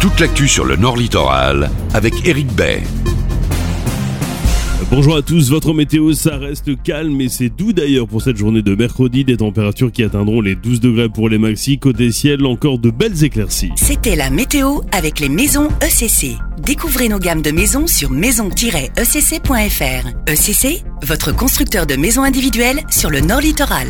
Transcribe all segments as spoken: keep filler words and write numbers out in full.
toute l'actu sur le Nord Littoral avec Éric Bay. Bonjour à tous, votre météo, ça reste calme et c'est doux d'ailleurs pour cette journée de mercredi, des températures qui atteindront les douze degrés pour les maxis, côté ciel encore de belles éclaircies. C'était la météo avec les maisons E C C. Découvrez nos gammes de maisons sur maison tiret e c c point f r. E C C, votre constructeur de maisons individuelles sur le Nord Littoral.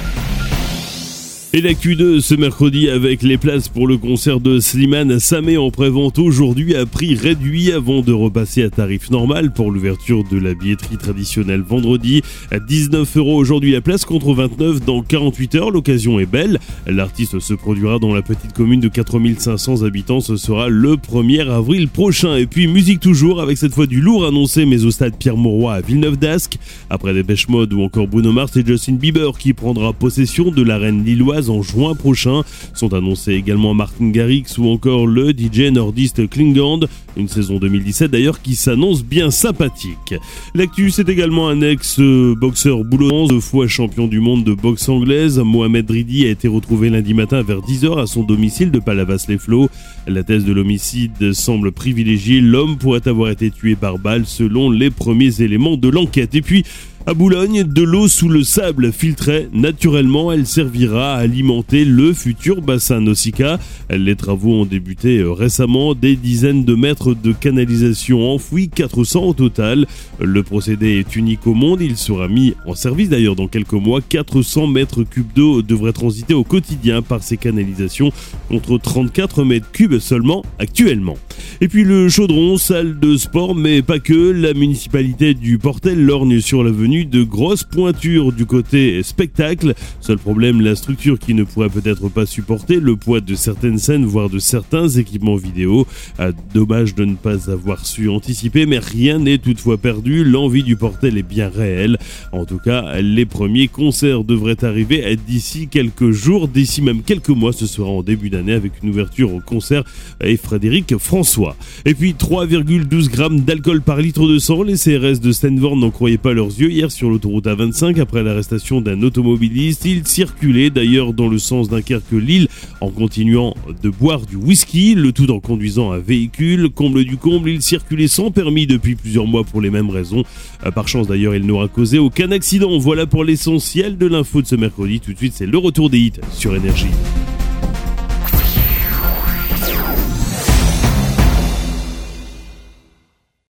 Et l'actu de ce mercredi avec les places pour le concert de Slimane Samé en prévente aujourd'hui à prix réduit avant de repasser à tarif normal pour l'ouverture de la billetterie traditionnelle vendredi. À dix-neuf euros aujourd'hui la place contre vingt-neuf dans quarante-huit heures. L'occasion est belle. L'artiste se produira dans la petite commune de quatre mille cinq cents habitants. Ce sera le premier avril prochain. Et puis musique toujours avec cette fois du lourd annoncé mais au stade Pierre-Mauroy à Villeneuve-d'Ascq. Après Dépêche Mode ou encore Bruno Mars et Justin Bieber qui prendra possession de l'arène lilloise en juin prochain. Sont annoncés également Martin Garrix ou encore le D J nordiste Klingand. Une saison deux mille dix-sept d'ailleurs qui s'annonce bien sympathique. L'actu, c'est également un ex-boxeur boulonnais, deux fois champion du monde de boxe anglaise. Mohamed Ridi a été retrouvé lundi matin vers dix heures à son domicile de Palavas-les-Flots. La thèse de l'homicide semble privilégier. L'homme pourrait avoir été tué par balle selon les premiers éléments de l'enquête. Et puis, à Boulogne, de l'eau sous le sable filtrée naturellement, elle servira à alimenter le futur bassin Nausicaa. Les travaux ont débuté récemment, des dizaines de mètres de canalisation enfouis, quatre cents au total. Le procédé est unique au monde, il sera mis en service d'ailleurs dans quelques mois. quatre cents mètres cubes d'eau devraient transiter au quotidien par ces canalisations contre trente-quatre mètres cubes seulement actuellement. Et puis le chaudron, salle de sport, mais pas que. La municipalité du Portel lorgne sur l'avenue de grosses pointures du côté spectacle. Seul problème, la structure qui ne pourrait peut-être pas supporter le poids de certaines scènes, voire de certains équipements vidéo. Ah, dommage de ne pas avoir su anticiper, mais rien n'est toutefois perdu. L'envie du Portel est bien réelle. En tout cas, les premiers concerts devraient arriver d'ici quelques jours, d'ici même quelques mois. Ce sera en début d'année avec une ouverture au concert et Frédéric François. Et puis trois virgule douze grammes d'alcool par litre de sang. Les C R S de Stenvorn n'en croyaient pas leurs yeux hier sur l'autoroute A vingt-cinq après l'arrestation d'un automobiliste. Il circulait d'ailleurs dans le sens Dunkerque-Lille en continuant de boire du whisky, le tout en conduisant un véhicule. Comble du comble, il circulait sans permis depuis plusieurs mois pour les mêmes raisons. Par chance d'ailleurs, il n'aura causé aucun accident. Voilà pour l'essentiel de l'info de ce mercredi. Tout de suite, c'est le retour des hits sur Énergie.